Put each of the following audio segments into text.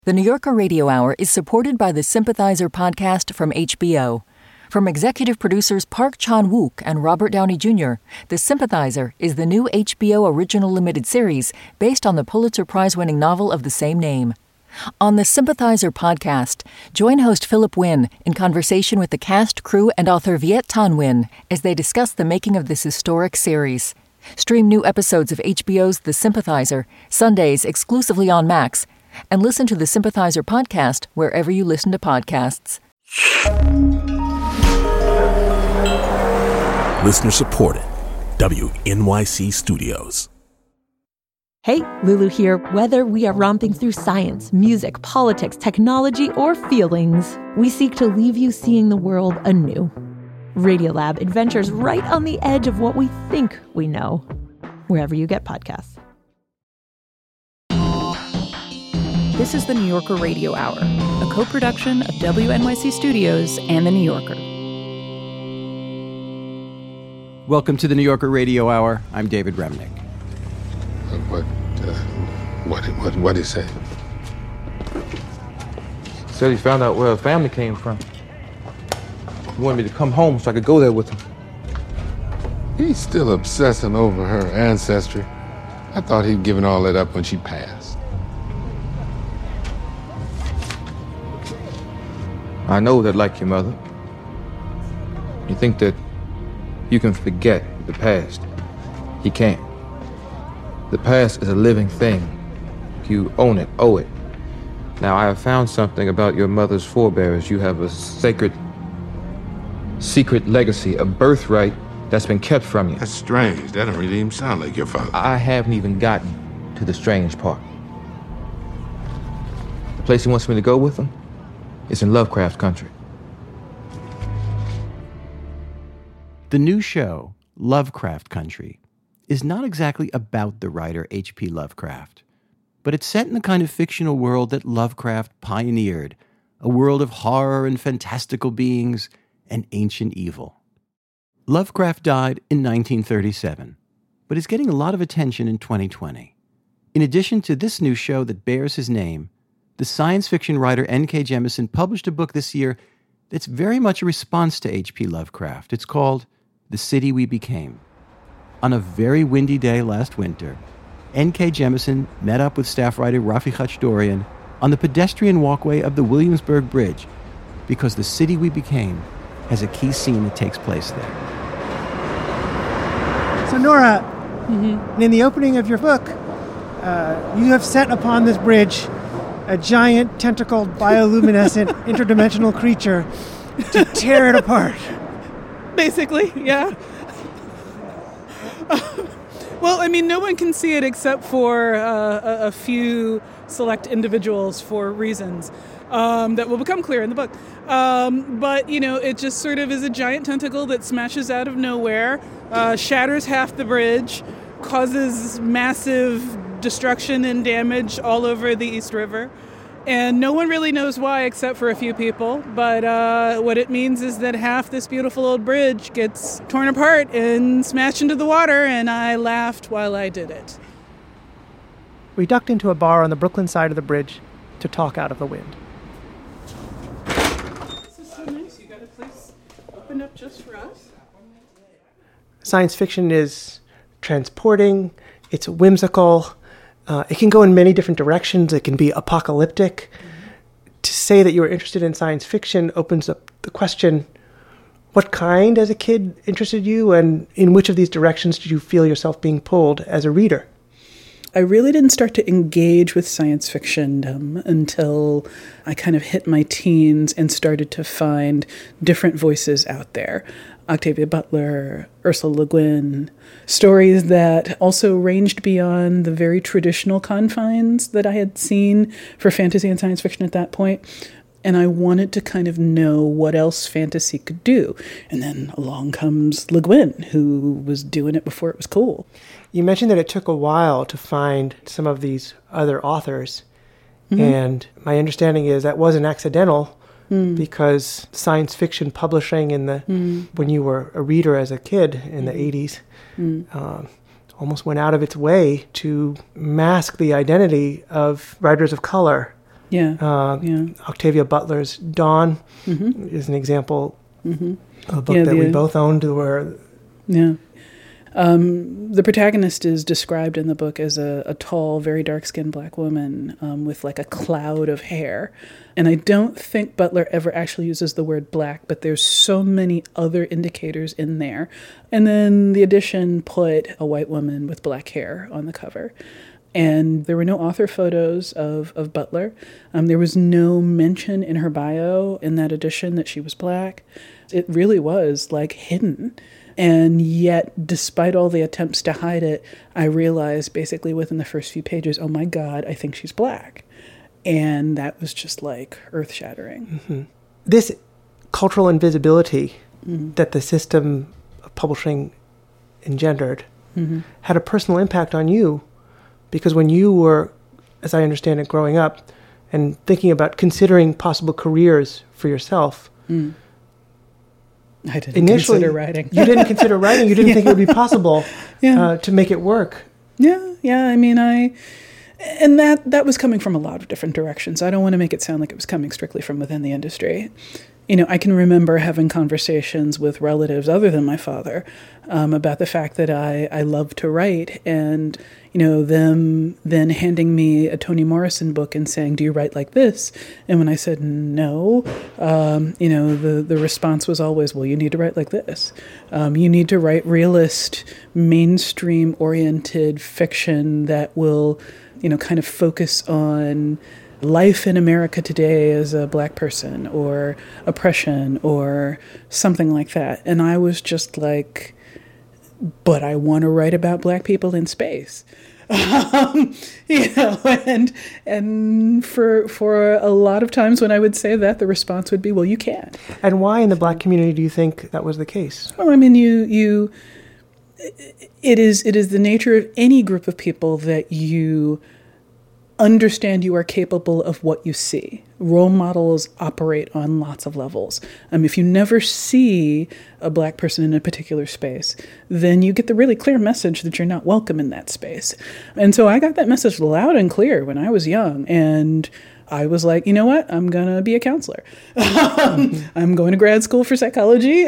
The New Yorker Radio Hour is supported by the Sympathizer podcast from HBO. From executive producers Park Chan-wook and Robert Downey Jr., The Sympathizer is the new HBO original limited series based on the Pulitzer Prize-winning novel of the same name. On the Sympathizer podcast, join host Philip Wynn in conversation with the cast, crew, and author Viet Thanh Nguyen as they discuss the making of this historic series. Stream new episodes of HBO's The Sympathizer, Sundays exclusively on Max, and listen to the Sympathizer podcast wherever you listen to podcasts. Listener supported. WNYC Studios. Hey, Lulu here. Whether we are romping through science, music, politics, technology, or feelings, we seek to leave you seeing the world anew. Radiolab adventures right on the edge of what we think we know, wherever you get podcasts. This is the New Yorker Radio Hour, a co-production of WNYC Studios and The New Yorker. Welcome to the New Yorker Radio Hour. I'm David Remnick. What did he say? He said he found out where her family came from. He wanted me to come home so I could go there with him. He's still obsessing over her ancestry. I thought he'd given all that up when she passed. I know that, like your mother, you think that you can forget the past. You can't. The past is a living thing. You own it, owe it. Now, I have found something about your mother's forebears. You have a sacred, secret legacy, a birthright that's been kept from you. That's strange. That don't really even sound like your father. I haven't even gotten to the strange part. The place he wants me to go with him is in Lovecraft country. The new show, Lovecraft Country, is not exactly about the writer H.P. Lovecraft, but it's set in the kind of fictional world that Lovecraft pioneered, a world of horror and fantastical beings and ancient evil. Lovecraft died in 1937, but is getting a lot of attention in 2020. In addition to this new show that bears his name, the science fiction writer N.K. Jemisin published a book this year that's very much a response to H.P. Lovecraft. It's called The City We Became. On a very windy day last winter, N.K. Jemisin met up with staff writer Rafi Khachdorian on the pedestrian walkway of the Williamsburg Bridge because The City We Became has a key scene that takes place there. So Nora, in the opening of your book, you have set upon this bridge a giant tentacled bioluminescent interdimensional creature to tear it apart. Basically, yeah. Well, I mean, no one can see it except for a few select individuals for reasons that will become clear in the book. But, you know, it just sort of is a giant tentacle that smashes out of nowhere, shatters half the bridge, causes massive destruction and damage all over the East River. And no one really knows why except for a few people. But what it means is that half this beautiful old bridge gets torn apart and smashed into the water, and I laughed while I did it. We ducked into a bar on the Brooklyn side of the bridge to talk out of the wind. This is so nice. You got a place opened up just for us. Science fiction is transporting, it's whimsical. It can go in many different directions. It can be apocalyptic. To say that you are interested in science fiction opens up the question, what kind as a kid interested you, and in which of these directions did you feel yourself being pulled as a reader? I really didn't start to engage with science fiction until I kind of hit my teens and started to find different voices out there. Octavia Butler, Ursula Le Guin, stories that also ranged beyond the very traditional confines that I had seen for fantasy and science fiction at that point. And I wanted to kind of know what else fantasy could do. And then along comes Le Guin, who was doing it before it was cool. You mentioned that it took a while to find some of these other authors. Mm-hmm. And my understanding is that wasn't accidental. Because science fiction publishing in the when you were a reader as a kid in the 80s almost went out of its way to mask the identity of writers of color Yeah. Octavia Butler's Dawn is an example of a book that we both owned. The protagonist is described in the book as a tall, very dark-skinned black woman with like a cloud of hair. And I don't think Butler ever actually uses the word black, but there's so many other indicators in there. And then the edition put a white woman with black hair on the cover. And there were no author photos of Butler. There was no mention in her bio in that edition that she was black. It really was like hidden. And yet, despite all the attempts to hide it, I realized basically within the first few pages, oh my God, I think she's black. And that was just like earth-shattering. This cultural invisibility that the system of publishing engendered had a personal impact on you, because when you were, as I understand it, growing up and thinking about considering possible careers for yourself, I didn't consider writing. You didn't consider writing. You didn't think it would be possible to make it work. Yeah. I mean, and that was coming from a lot of different directions. I don't want to make it sound like it was coming strictly from within the industry. You know, I can remember having conversations with relatives other than my father about the fact that I love to write, and, you know, them then handing me a Toni Morrison book and saying, do you write like this? And when I said no, you know, the response was always, well, you need to write like this. You need to write realist, mainstream-oriented fiction that will, you know, kind of focus on life in America today as a black person, or oppression, or something like that. And I was just like, but I want to write about black people in space. You know, and for a lot of times when I would say that, the response would be, well, you can't. And why in the black community do you think that was the case? Well, I mean, it is the nature of any group of people that you understand you are capable of what you see. Role models operate on lots of levels. If you never see a black person in a particular space, then you get the really clear message that you're not welcome in that space. And so I got that message loud and clear when I was young, and I was like, you know what? I'm going to be a counselor. I'm going to grad school for psychology.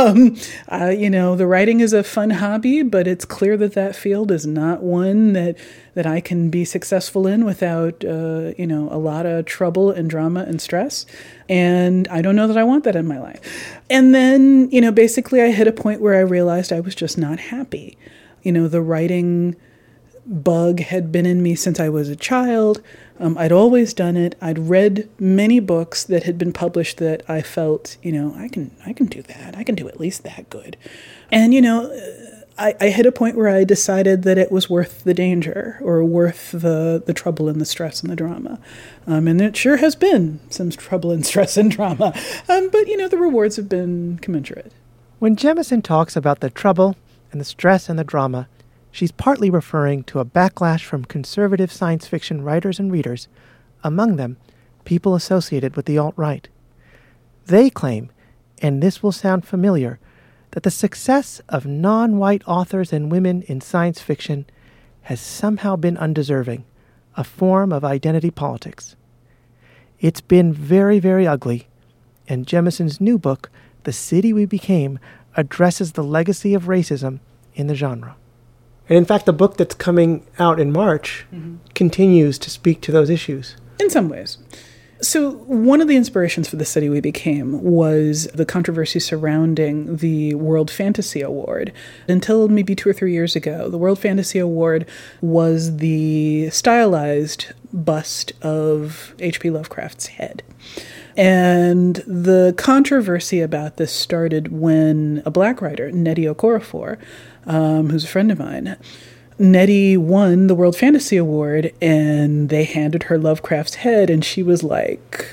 You know, the writing is a fun hobby, but it's clear that field is not one that I can be successful in without, you know, a lot of trouble and drama and stress. And I don't know that I want that in my life. And then, you know, basically I hit a point where I realized I was just not happy. You know, the writing bug had been in me since I was a child. I'd always done it. I'd read many books that had been published that I felt, you know, I can do that. I can do at least that good. And, you know, I hit a point where I decided that it was worth the danger, or worth the trouble and the stress and the drama. And it sure has been some trouble and stress and drama. But, you know, the rewards have been commensurate. When Jemison talks about the trouble and the stress and the drama, she's partly referring to a backlash from conservative science fiction writers and readers, among them people associated with the alt-right. They claim, and this will sound familiar, that the success of non-white authors and women in science fiction has somehow been undeserving, a form of identity politics. It's been very, very ugly, and Jemison's new book, The City We Became, addresses the legacy of racism in the genre. And in fact, the book that's coming out in March continues to speak to those issues. In some ways. So one of the inspirations for The City We Became was the controversy surrounding the World Fantasy Award. Until maybe 2 or 3 years ago, the World Fantasy Award was the stylized bust of H.P. Lovecraft's head. And the controversy about this started when a black writer, Nnedi Okorafor, who's a friend of mine, Nnedi won the World Fantasy Award, and they handed her Lovecraft's head, and she was like,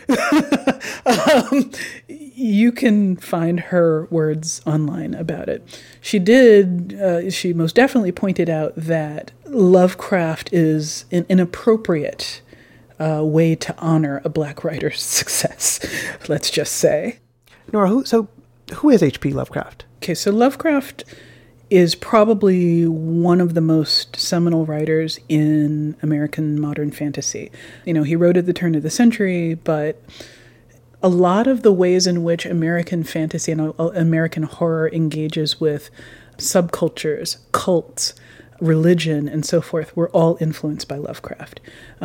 you can find her words online about it. She did, she most definitely pointed out that Lovecraft is an inappropriate way to honor a black writer's success, let's just say. Nora, who is H.P. Lovecraft? Okay, so Lovecraft is probably one of the most seminal writers in American modern fantasy. You know, he wrote at the turn of the century, but a lot of the ways in which American fantasy and American horror engages with subcultures, cults, religion, and so forth were all influenced by Lovecraft.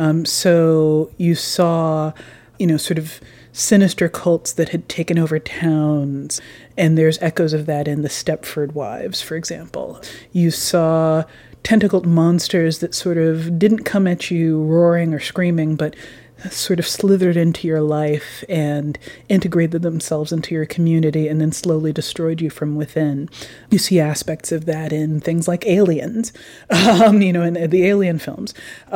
So you saw, sort of sinister cults that had taken over towns, and there's echoes of that in the Stepford Wives, for example. You saw tentacled monsters that sort of didn't come at you roaring or screaming, but sort of slithered into your life and integrated themselves into your community and then slowly destroyed you from within. You see aspects of that in things like Aliens, in the Alien films.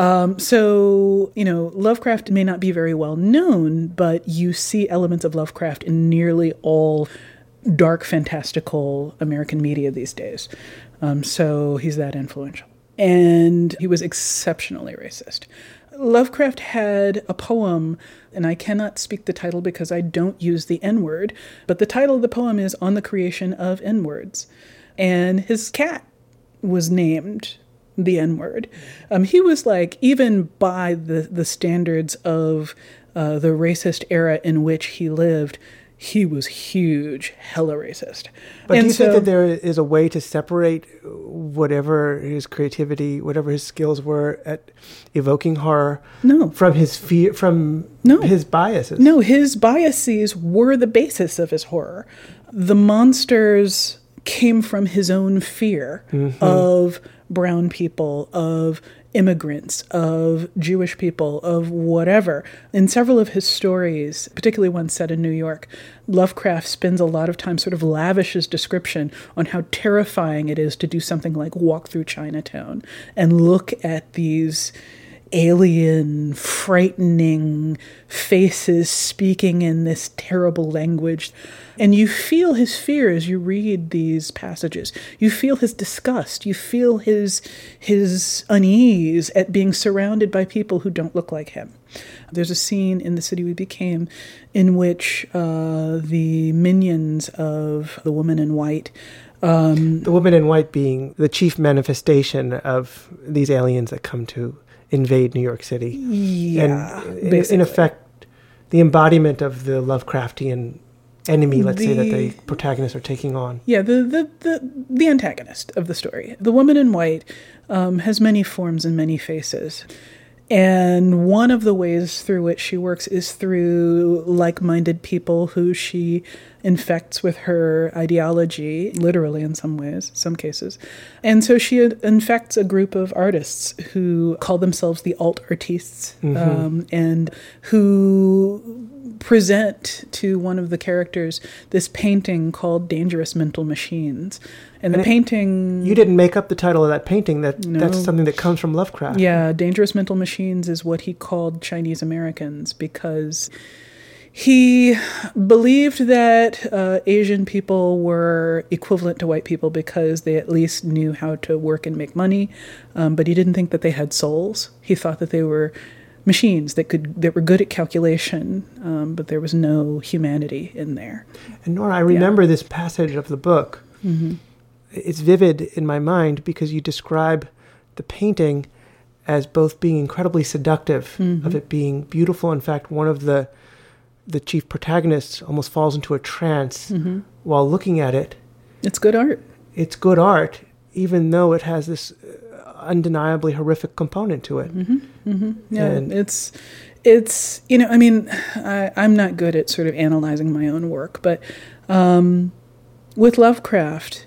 So Lovecraft may not be very well known, but you see elements of Lovecraft in nearly all dark, fantastical American media these days. So he's that influential. And he was exceptionally racist. Lovecraft had a poem, and I cannot speak the title because I don't use the N-word, but the title of the poem is On the Creation of N-Words. And his cat was named the N-word. He was like, even by the standards of the racist era in which he lived, he was huge, hella racist. But do you think that there is a way to separate whatever his creativity, whatever his skills were at evoking horror, from his fear, from his biases? No, his biases were the basis of his horror. The monsters came from his own fear of brown people, of immigrants, of Jewish people, of whatever. In several of his stories, particularly one set in New York, Lovecraft spends a lot of time sort of lavishes description on how terrifying it is to do something like walk through Chinatown and look at these alien, frightening faces speaking in this terrible language. And you feel his fear as you read these passages. You feel his disgust. You feel his unease at being surrounded by people who don't look like him. There's a scene in The City We Became in which the minions of the Woman in White, the Woman in White being the chief manifestation of these aliens that come to invade New York City. Yeah, and in effect, the embodiment of the Lovecraftian enemy, let's say, that the protagonists are taking on. Yeah, the antagonist of the story. The Woman in White has many forms and many faces. And one of the ways through which she works is through like-minded people who she infects with her ideology, literally in some ways, some cases. And so she infects a group of artists who call themselves the alt artistes, and who present to one of the characters this painting called Dangerous Mental Machines. And the painting... You didn't make up the title of that painting. That's something that comes from Lovecraft. Yeah, Dangerous Mental Machines is what he called Chinese Americans because he believed that Asian people were equivalent to white people because they at least knew how to work and make money, but he didn't think that they had souls. He thought that they were machines that were good at calculation, but there was no humanity in there. And Nora, I remember this passage of the book. Mm-hmm. It's vivid in my mind because you describe the painting as both being incredibly seductive, of it being beautiful. In fact, one of the chief protagonists almost falls into a trance while looking at it. It's good art. It's good art, even though it has this undeniably horrific component to it. Yeah, and it's I'm not good at sort of analyzing my own work, but with Lovecraft,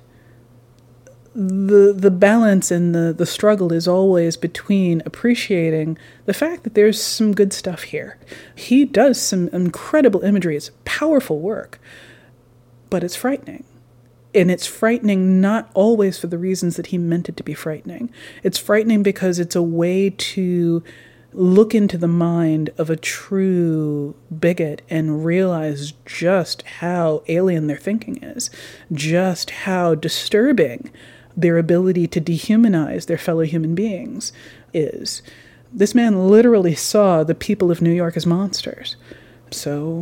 the balance and the struggle is always between appreciating the fact that there's some good stuff here. He does some incredible imagery. It's powerful work, but it's frightening. And it's frightening not always for the reasons that he meant it to be frightening. It's frightening because it's a way to look into the mind of a true bigot and realize just how alien their thinking is, just how disturbing their ability to dehumanize their fellow human beings is. This man literally saw the people of New York as monsters. So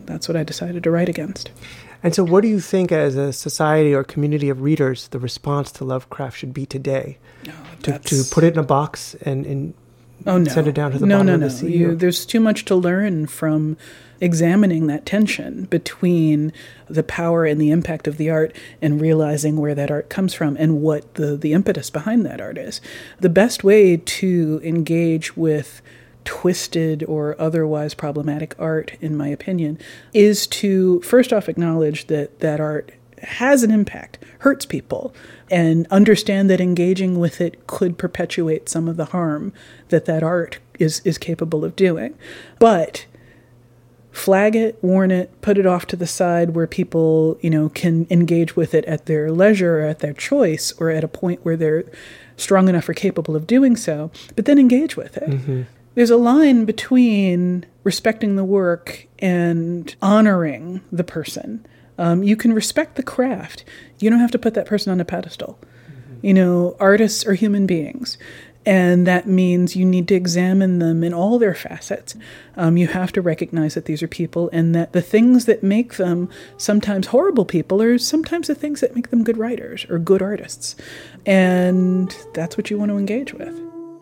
that's what I decided to write against. And so what do you think as a society or community of readers the response to Lovecraft should be today? To put it in a box and send it down to the bottom of the sea? There's too much to learn from examining that tension between the power and the impact of the art and realizing where that art comes from and what the impetus behind that art is. The best way to engage with twisted or otherwise problematic art, in my opinion, is to first off acknowledge that that art has an impact, hurts people, and understand that engaging with it could perpetuate some of the harm that that art is capable of doing. But flag it, warn it, put it off to the side where people, can engage with it at their leisure or at their choice or at a point where they're strong enough or capable of doing so, but then engage with it. Mm-hmm. There's a line between respecting the work and honoring the person. You can respect the craft. You don't have to put that person on a pedestal. Mm-hmm. Artists are human beings. And that means you need to examine them in all their facets. You have to recognize that these are people and that the things that make them sometimes horrible people are sometimes the things that make them good writers or good artists. And that's what you want to engage with.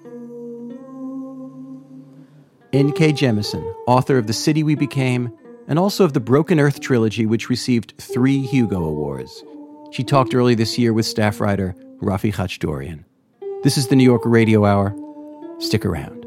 N.K. Jemisin, author of The City We Became, and also of the Broken Earth trilogy, which received 3 Hugo Awards. She talked early this year with staff writer Rafi Khachdorian. This is the New Yorker Radio Hour. Stick around.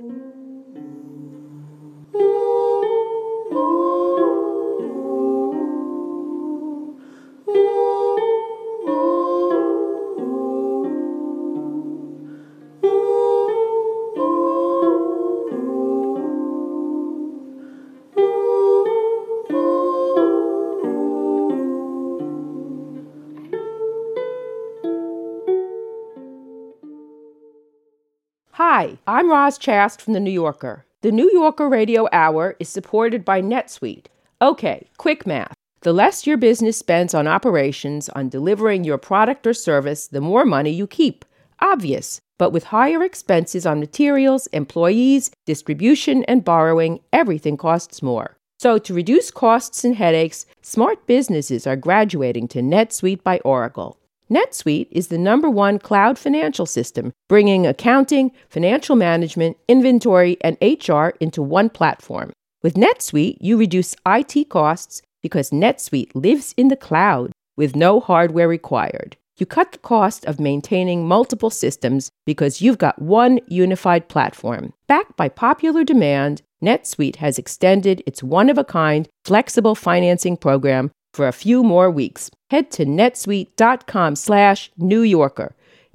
Hi, I'm Roz Chast from The New Yorker. The New Yorker Radio Hour is supported by NetSuite. Okay, quick math. The less your business spends on operations, on delivering your product or service, the more money you keep. Obvious. But with higher expenses on materials, employees, distribution, and borrowing, everything costs more. So to reduce costs and headaches, smart businesses are graduating to NetSuite by Oracle. NetSuite is the #1 cloud financial system, bringing accounting, financial management, inventory, and HR into one platform. With NetSuite, you reduce IT costs because NetSuite lives in the cloud with no hardware required. You cut the cost of maintaining multiple systems because you've got one unified platform. Backed by popular demand, NetSuite has extended its one-of-a-kind flexible financing program for a few more weeks. Head to netsuite.com/New Yorker.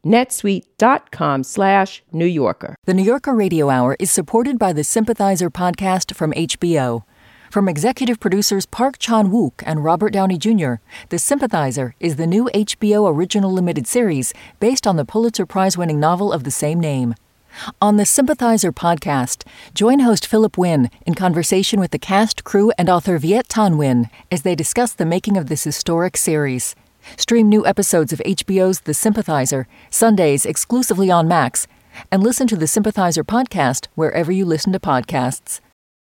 netsuite.com/New Yorker. The New Yorker Radio Hour is supported by the Sympathizer podcast from HBO. From executive producers Park Chan-wook and Robert Downey Jr., The Sympathizer is the new HBO original limited series based on the Pulitzer Prize-winning novel of the same name. On the Sympathizer podcast, join host Philip Wynn in conversation with the cast, crew, and author Viet Thanh Nguyen as they discuss the making of this historic series. Stream new episodes of HBO's The Sympathizer, Sundays exclusively on Max, and listen to the Sympathizer podcast wherever you listen to podcasts.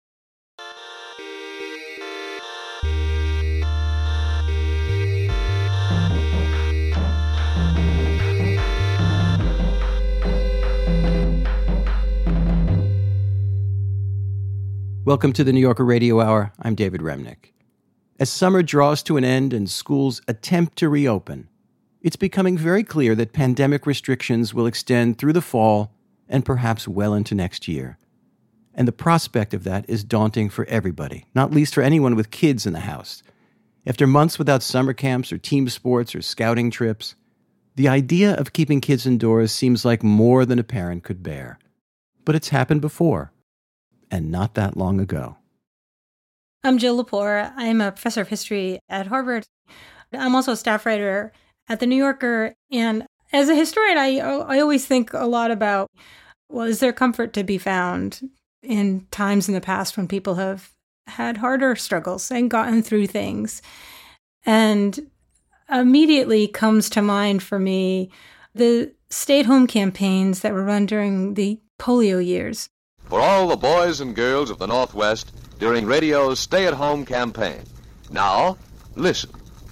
Welcome to the New Yorker Radio Hour. I'm David Remnick. As summer draws to an end and schools attempt to reopen, it's becoming very clear that pandemic restrictions will extend through the fall and perhaps well into next year. And the prospect of that is daunting for everybody, not least for anyone with kids in the house. After months without summer camps or team sports or scouting trips, the idea of keeping kids indoors seems like more than a parent could bear. But it's happened before. And not that long ago. I'm Jill Lepore. I'm a professor of history at Harvard. I'm also a staff writer at The New Yorker. And as a historian, I always think a lot about, well, is there comfort to be found in times in the past when people have had harder struggles and gotten through things? And immediately comes to mind for me the stay-at-home campaigns that were run during the polio years. for all the boys and girls of the Northwest during radio's stay-at-home campaign. Now, listen.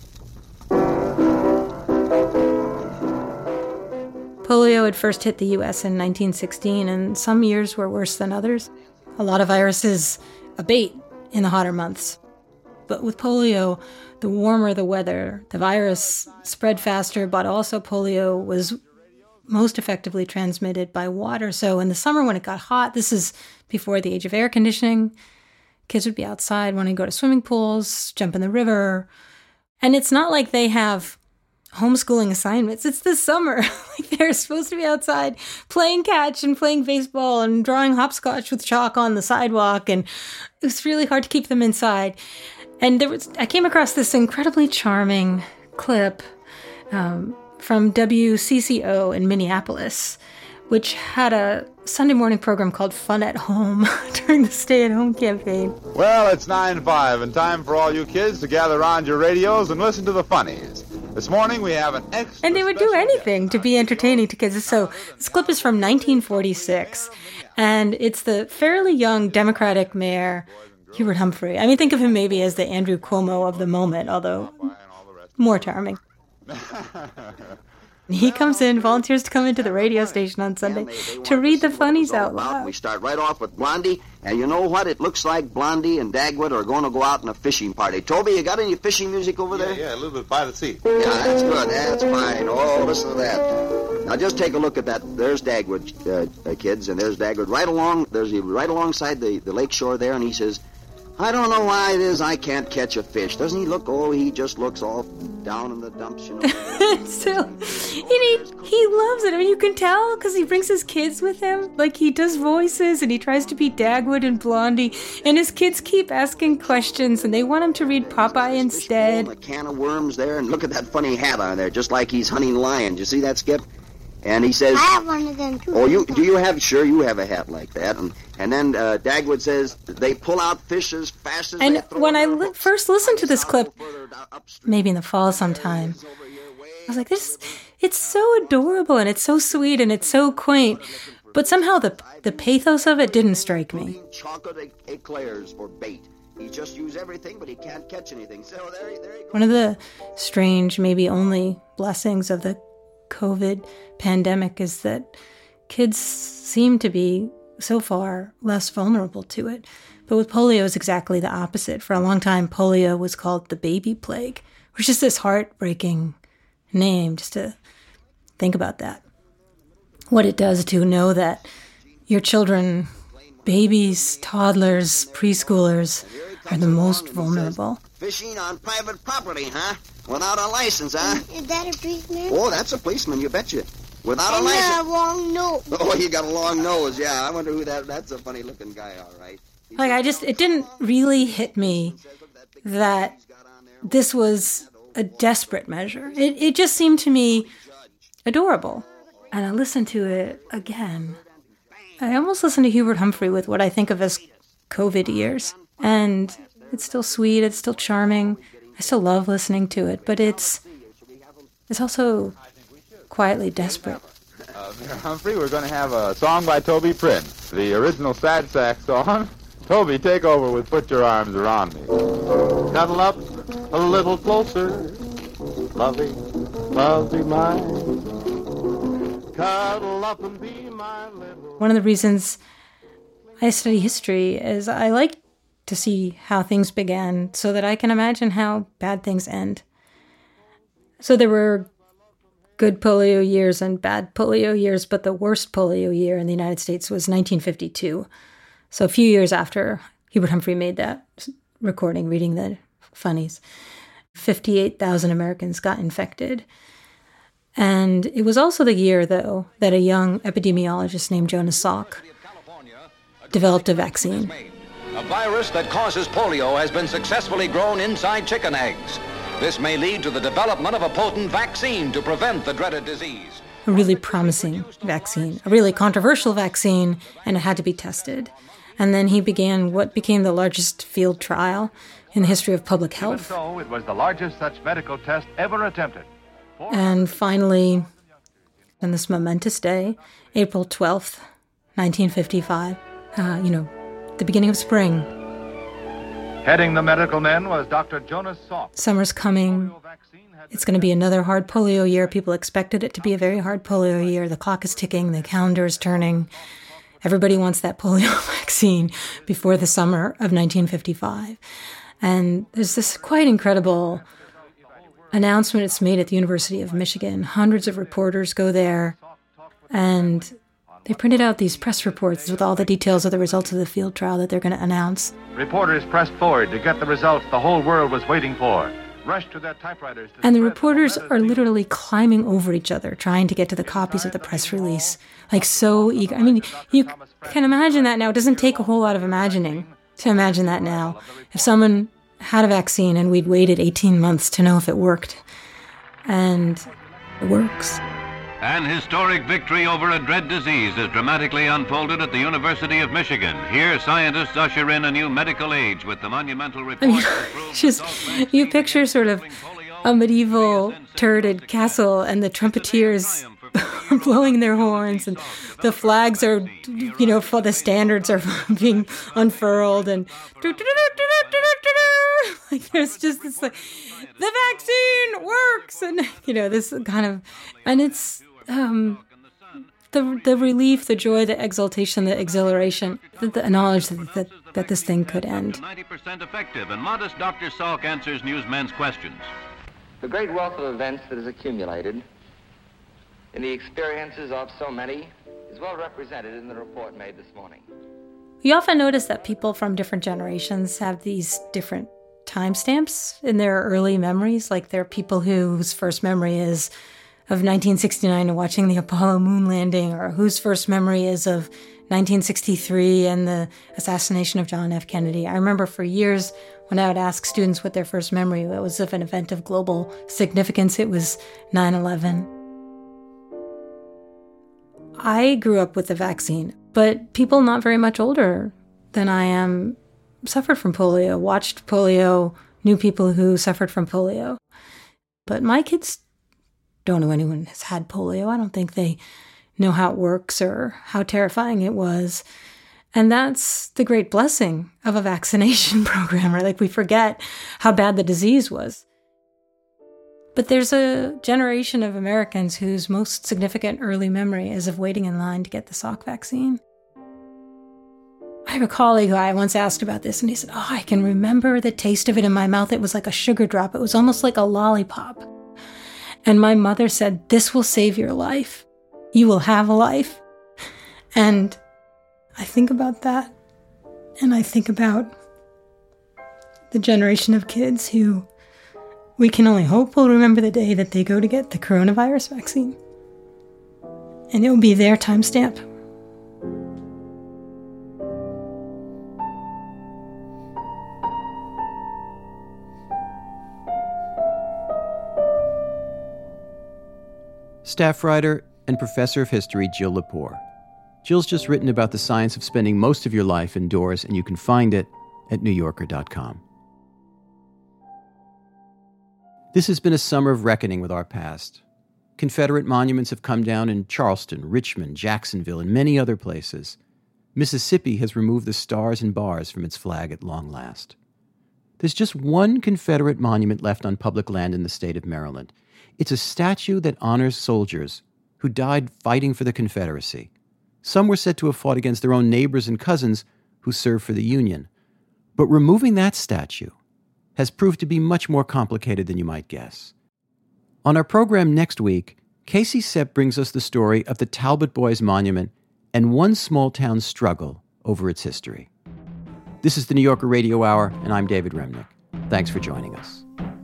Polio had first hit the U.S. in 1916, and some years were worse than others. A lot of viruses abate in the hotter months. But with polio, the warmer the weather, the virus spread faster, but also polio was most effectively transmitted by water. So in the summer when it got hot, this is before the age of air conditioning, kids would be outside wanting to go to swimming pools, jump in the river. And it's not like they have homeschooling assignments. It's the summer. Like they're supposed to be outside playing catch and playing baseball and drawing hopscotch with chalk on the sidewalk. And it was really hard to keep them inside. And I came across this incredibly charming clip from WCCO in Minneapolis, which had a Sunday morning program called Fun at Home during the stay-at-home campaign. Well, it's 9:05 and time for all you kids to gather around your radios and listen to the funnies. This morning we have an extra And they would do anything to be entertaining to kids. So this clip is from 1946, and it's the fairly young Democratic mayor, Hubert Humphrey. I mean, think of him maybe as the Andrew Cuomo of the moment, although more charming. He comes in, volunteers to come into the radio station on Sunday to read the funnies out loud. We start right off with Blondie, and you know what? It looks like Blondie and Dagwood are going to go out on a fishing party. Toby, you got any fishing music over there? Yeah, a little bit by the sea. Yeah, that's good. That's fine. Oh, listen to that. Now just take a look at that. There's Dagwood, kids, and there's Dagwood right along. There's right alongside the lake shore there, and he says, I don't know why it is I can't catch a fish. Doesn't he look, he just looks all down in the dumps, you know. So, he loves it. I mean, you can tell because he brings his kids with him. Like, he does voices and he tries to be Dagwood and Blondie. And his kids keep asking questions and they want him to read Popeye instead. A can of worms there, and look at that funny hat on there, just like he's hunting lions. You see that, Skip? And he says, I have one of them too. Oh, you have? Sure, you have a hat like that. And then Dagwood says they pull out fish as fast as and they throw. And when I first listened to this clip, maybe in the fall sometime, I was like, it's so adorable and it's so sweet and it's so quaint. But somehow the pathos of it didn't strike me. Chocolate eclairs for bait. He just uses everything, but he can't catch anything. So there you go. One of the strange, maybe only blessings of the COVID pandemic is that kids seem to be so far less vulnerable to it. But with polio, it's exactly the opposite. For a long time, polio was called the baby plague, which is this heartbreaking name, just to think about that. What it does to know that your children, babies, toddlers, preschoolers, are the most vulnerable. Fishing on private property, huh? Without a license, huh? Is that a policeman? Oh, that's a policeman, you betcha. Without and a license. A long nose. Oh, he got a long nose, yeah. I wonder who that's a funny looking guy, all right. Like, it didn't really hit me that this was a desperate measure. It just seemed to me adorable. And I listened to it again. I almost listened to Hubert Humphrey with what I think of as COVID ears. And it's still sweet, it's still charming. I still love listening to it, but it's also quietly desperate. Humphrey, we're going to have a song by Toby Prince, the original Sad Sack song. Toby, take over with Put Your Arms Around Me. Cuddle up a little closer, lovey, lovey mine. Cuddle up and be my little... One of the reasons I study history is I like to see how things began so that I can imagine how bad things end. So there were good polio years and bad polio years, but the worst polio year in the United States was 1952. So a few years after Hubert Humphrey made that recording, reading the funnies, 58,000 Americans got infected. And it was also the year, though, that a young epidemiologist named Jonas Salk developed a vaccine. A virus that causes polio has been successfully grown inside chicken eggs. This may lead to the development of a potent vaccine to prevent the dreaded disease. A really promising vaccine, a really controversial vaccine, and it had to be tested. And then he began what became the largest field trial in the history of public health. Even so, it was the largest such medical test ever attempted. And finally, on this momentous day, April 12th, 1955, the beginning of spring. Heading the medical men was Dr. Jonas Salk. Summer's coming. It's going to be another hard polio year. People expected it to be a very hard polio year. The clock is ticking. The calendar is turning. Everybody wants that polio vaccine before the summer of 1955. And there's this quite incredible announcement it's made at the University of Michigan. Hundreds of reporters go there, and they printed out these press reports with all the details of the results of the field trial that they're going to announce. Reporters pressed forward to get the results the whole world was waiting for. Rushed to their typewriters. And the reporters are literally climbing over each other, trying to get to the copies of the press release. Like, so eager. I mean, you can imagine that now. It doesn't take a whole lot of imagining to imagine that now. If someone had a vaccine and we'd waited 18 months to know if it worked. And it works. An historic victory over a dread disease is dramatically unfolded at the University of Michigan. Here, scientists usher in a new medical age with the monumental report. Just, you picture sort of a medieval turreted castle and the trumpeters blowing their horns, and the flags are, for the standards are being unfurled, and like there's just this like, the vaccine works, and this kind of, and it's the relief, the joy, the exultation, the exhilaration, the knowledge that this thing could end. 90% effective, and modest Dr. Salk answers newsmen's questions. The great wealth of events that is accumulated in the experiences of so many is well represented in the report made this morning. You often notice that people from different generations have these different timestamps in their early memories. Like there are people whose first memory is of 1969 and watching the Apollo moon landing, or whose first memory is of 1963 and the assassination of John F. Kennedy. I remember for years when I would ask students what their first memory was of an event of global significance, it was 9/11. I grew up with the vaccine, but people not very much older than I am suffered from polio, watched polio, knew people who suffered from polio. But my kids don't know anyone has had polio. I don't think they know how it works or how terrifying it was. And that's the great blessing of a vaccination program, right? Like we forget how bad the disease was. But there's a generation of Americans whose most significant early memory is of waiting in line to get the Salk vaccine. I have a colleague who I once asked about this, and he said, I can remember the taste of it in my mouth. It was like a sugar drop. It was almost like a lollipop. And my mother said, this will save your life. You will have a life. And I think about that, and I think about the generation of kids who we can only hope will remember the day that they go to get the coronavirus vaccine. And it will be their timestamp. Staff writer and professor of history Jill Lepore. Jill's just written about the science of spending most of your life indoors, and you can find it at NewYorker.com. This has been a summer of reckoning with our past. Confederate monuments have come down in Charleston, Richmond, Jacksonville, and many other places. Mississippi has removed the stars and bars from its flag at long last. There's just one Confederate monument left on public land in the state of Maryland. It's a statue that honors soldiers who died fighting for the Confederacy. Some were said to have fought against their own neighbors and cousins who served for the Union. But removing that statue has proved to be much more complicated than you might guess. On our program next week, Casey Sepp brings us the story of the Talbot Boys Monument and one small town's struggle over its history. This is the New Yorker Radio Hour, and I'm David Remnick. Thanks for joining us.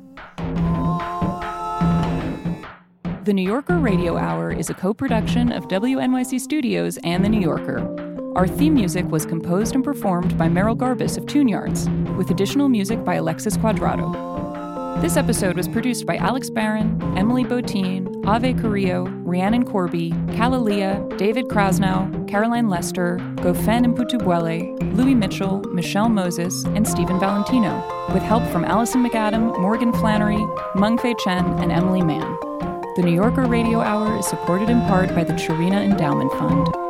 The New Yorker Radio Hour is a co-production of WNYC Studios and The New Yorker. Our theme music was composed and performed by Merrill Garbus of Tune Yards, with additional music by Alexis Quadrado. This episode was produced by Alex Barron, Emily Botine, Ave Carrillo, Rhiannon Corby, Kalalia, David Krasnow, Caroline Lester, Gofen Mputubwele, Louis Mitchell, Michelle Moses, and Stephen Valentino, with help from Allison McAdam, Morgan Flannery, Mengfei Chen, and Emily Mann. The New Yorker Radio Hour is supported in part by the Chirina Endowment Fund.